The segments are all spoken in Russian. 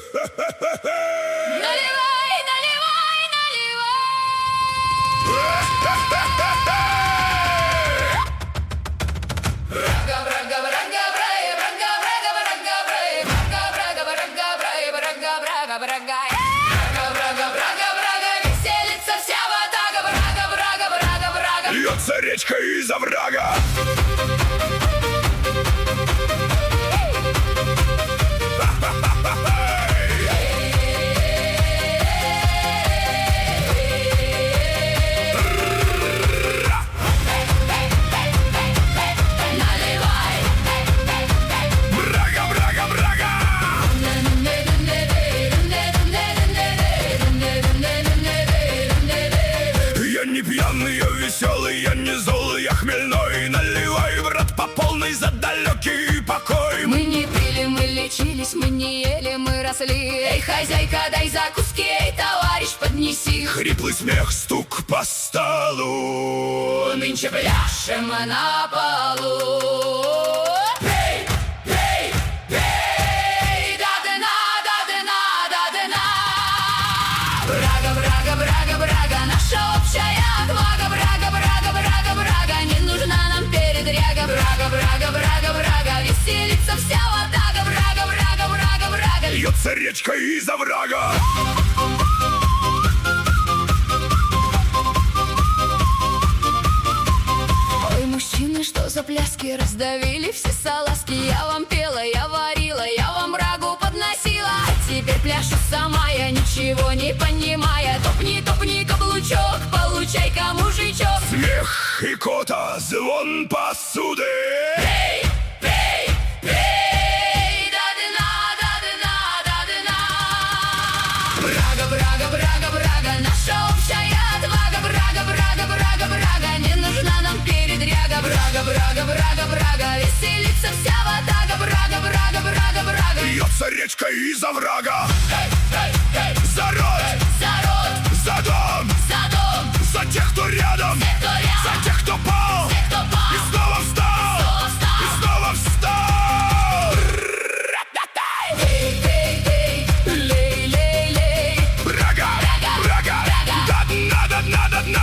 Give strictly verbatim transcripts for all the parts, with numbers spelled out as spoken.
Наливай, наливай, наливай. Брага, брага, брага, брага, брага, брага, брага, брага, брага, брага, брага, брага, брага, брага. Брага, брага, брага, брага, веселится вся ватага. Брага, брага, брага, брага. Льется речка из оврага. Я не пьяный, я веселый, я не злой, я хмельной. Наливай, брат, по полной за далекий покой. Мы не пили, мы лечились, мы не ели, мы росли. Эй, хозяйка, дай закуски, эй, товарищ, поднеси. Хриплый смех, стук по столу. Нынче пляшем на полу. Пей, пей, пей, до дна, до дна, до дна. Брага, брага, брага, брага, наша общая отвага. Брага, брага, брага, брага, не нужна нам передряга. Брага, брага, брага, брага, веселится вся ватага. Брага, брага, брага, брага. Льется речка из оврага. Мужчины, что за пляски, раздавили все салазки. Я вам пела, я варила, я вам брагу подносила. А теперь пляшу сама, я ничего не понимая. Топни, топни, каблучок, получай-ка, мужичок. Смех и кота, звон посуды. Пей, пей, пей, до дна, до дна, до дна. Брага, брага, брага, брага, наша общая отвага. Брага, брага, брага, брага, не нужна нам передряга. Брага, брага, брага, брага, веселится вся ватага. Брага, брага, брага, брага. Льется речка из оврага. Эй, эй, эй. За рот, За рот, за дом, за дом, за тех, кто рядом, те, кто рядом, за тех, кто пал, те, кто пал, и снова встал, снова встал. и снова встал. Эй, эй, эй, лей, лей, лей. Брага, Брага, брага, брага. до дна, до дна, до дна.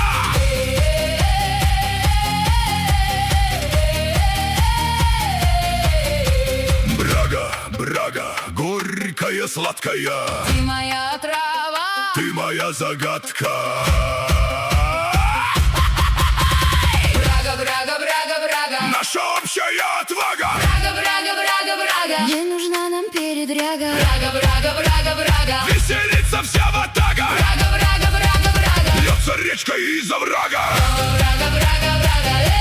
Брага, брага, горькая, сладкая. Ты моя трава, Ты моя загадка. брага, брага, брага, брага. Наша общая отвага. Брага, брага, брага, брага. Не нужна нам передряга. Брага, брага, брага, брага. Веселится вся ватага. Брага, брага, брага, брага. Льется речка из оврага. Брага, брага, брага.